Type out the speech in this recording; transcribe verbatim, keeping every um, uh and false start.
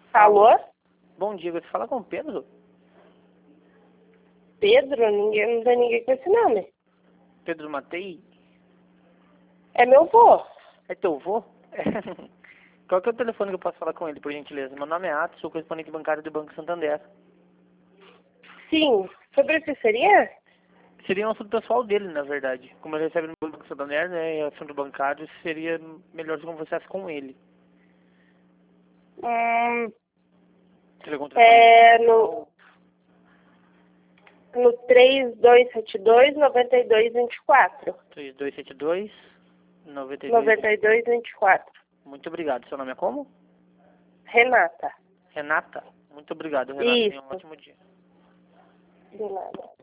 Alô? Bom dia, você fala com o Pedro? Pedro? Ninguém, não tem ninguém com esse nome. Pedro Matei? É meu vô. É teu vô? Qual que é o telefone que eu posso falar com ele, por gentileza? Meu nome é Atos, sou correspondente bancário do Banco Santander. Sim. Sobre o que seria? Seria um assunto pessoal dele, na verdade. Como ele recebe no Banco Santander, né, e assunto bancário, seria melhor se conversasse com ele. Hum, Seria com o telefone é pessoal? no, no três dois sete dois, nove dois dois quatro. três dois sete dois, nove dois. nove dois dois quatro. Muito obrigado. Seu nome é como? Renata. Renata? Muito obrigado, Renata. Tenha um Isso. ótimo dia. De nada.